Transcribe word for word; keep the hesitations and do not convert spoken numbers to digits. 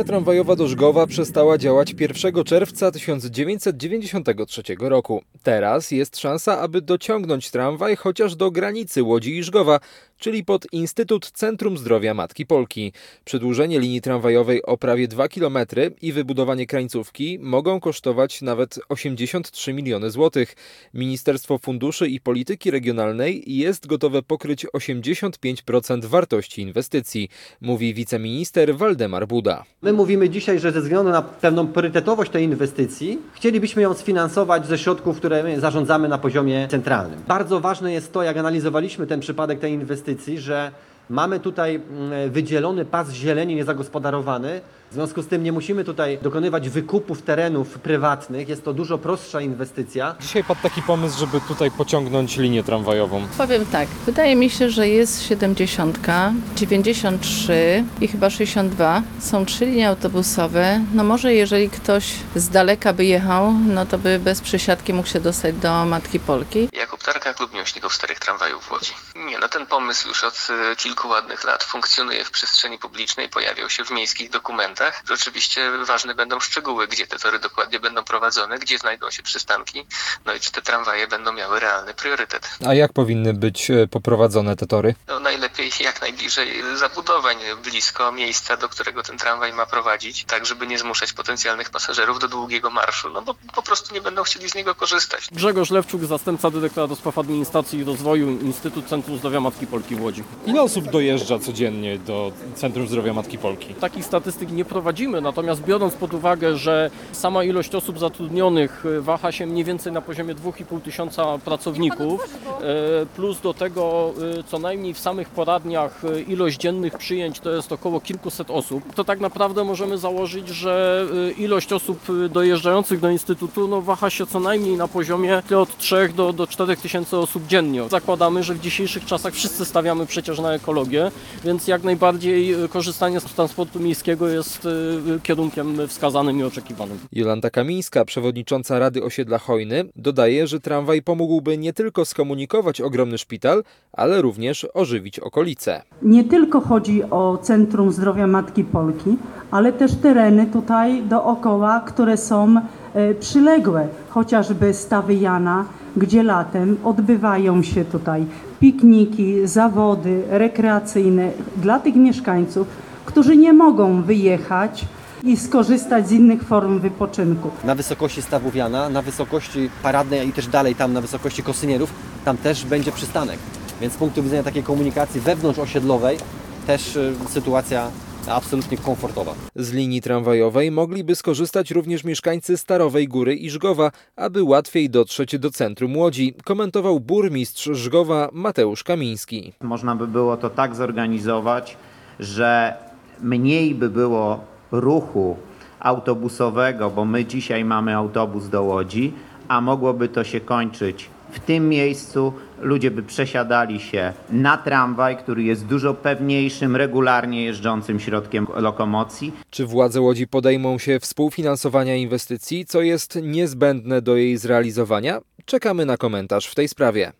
linia tramwajowa do Żgowa przestała działać pierwszego czerwca tysiąc dziewięćset dziewięćdziesiątego trzeciego roku. Teraz jest szansa, aby dociągnąć tramwaj chociaż do granicy Łodzi i Żgowa, czyli pod Instytut Centrum Zdrowia Matki Polki. Przedłużenie linii tramwajowej o prawie dwa kilometry i wybudowanie krańcówki mogą kosztować nawet osiemdziesiąt trzy miliony złotych. Ministerstwo Funduszy i Polityki Regionalnej jest gotowe pokryć osiemdziesiąt pięć procent wartości inwestycji, mówi wiceminister Waldemar Buda. My mówimy dzisiaj, że ze względu na pewną priorytetowość tej inwestycji chcielibyśmy ją sfinansować ze środków, które my zarządzamy na poziomie centralnym. Bardzo ważne jest to, jak analizowaliśmy ten przypadek tej inwestycji, że mamy tutaj wydzielony pas zieleni niezagospodarowany. W związku z tym nie musimy tutaj dokonywać wykupów terenów prywatnych. Jest to dużo prostsza inwestycja. Dzisiaj padł taki pomysł, żeby tutaj pociągnąć linię tramwajową. Powiem tak, wydaje mi się, że jest siedemdziesiąt, dziewięćdziesiąt trzy i chyba sześćdziesiąt dwa. Są trzy linie autobusowe. No może jeżeli ktoś z daleka by jechał, no to by bez przesiadki mógł się dostać do Matki Polki. Jakub Tarka, Klub Miłośników Starych Tramwajów w Łodzi. Nie, no ten pomysł już od kilku ładnych lat funkcjonuje w przestrzeni publicznej, pojawiał się w miejskich dokumentach. Oczywiście ważne będą szczegóły, gdzie te tory dokładnie będą prowadzone, gdzie znajdą się przystanki, no i czy te tramwaje będą miały realny priorytet. A jak powinny być poprowadzone te tory? No najlepiej jak najbliżej zabudowań, blisko miejsca, do którego ten tramwaj ma prowadzić, tak żeby nie zmuszać potencjalnych pasażerów do długiego marszu, no bo po prostu nie będą chcieli z niego korzystać. Grzegorz Lewczuk, zastępca dyrektora do spraw administracji i rozwoju, Instytut Centrum Zdrowia Matki Polki w Łodzi. Ile osób dojeżdża codziennie do Centrum Zdrowia Matki Polki? Takich statystyk nie prowadzimy, natomiast biorąc pod uwagę, że sama ilość osób zatrudnionych waha się mniej więcej na poziomie dwa i pół tysiąca pracowników, plus do tego co najmniej w samych poradniach ilość dziennych przyjęć to jest około kilkuset osób, to tak naprawdę możemy założyć, że ilość osób dojeżdżających do Instytutu no, waha się co najmniej na poziomie od trzech do, do czterech tysięcy osób dziennie. Zakładamy, że w dzisiejszych czasach wszyscy stawiamy przecież na ekologię, więc jak najbardziej korzystanie z transportu miejskiego jest kierunkiem wskazanym i oczekiwanym. Jolanta Kamińska, przewodnicząca Rady Osiedla Chojny, dodaje, że tramwaj pomógłby nie tylko skomunikować ogromny szpital, ale również ożywić okolice. Nie tylko chodzi o Centrum Zdrowia Matki Polki, ale też tereny tutaj dookoła, które są przyległe, chociażby Stawy Jana, gdzie latem odbywają się tutaj pikniki, zawody rekreacyjne dla tych mieszkańców, którzy nie mogą wyjechać i skorzystać z innych form wypoczynku. Na wysokości Stawów Jana, na wysokości Paradnej i też dalej tam na wysokości Kosynierów, tam też będzie przystanek. Więc z punktu widzenia takiej komunikacji wewnątrzosiedlowej też y, sytuacja absolutnie komfortowa. Z linii tramwajowej mogliby skorzystać również mieszkańcy Starowej Góry i Żgowa, aby łatwiej dotrzeć do centrum Łodzi, komentował burmistrz Żgowa Mateusz Kamiński. Można by było to tak zorganizować, że mniej by było ruchu autobusowego, bo my dzisiaj mamy autobus do Łodzi, a mogłoby to się kończyć w tym miejscu. Ludzie by przesiadali się na tramwaj, który jest dużo pewniejszym, regularnie jeżdżącym środkiem lokomocji. Czy władze Łodzi podejmą się współfinansowania inwestycji, co jest niezbędne do jej zrealizowania? Czekamy na komentarz w tej sprawie.